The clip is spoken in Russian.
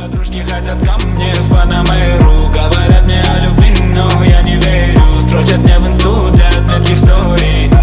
Подружки хотят ко мне в Панамеру, говорят мне о любви, но я не верю. Строчат мне в инсту для отметки в стори.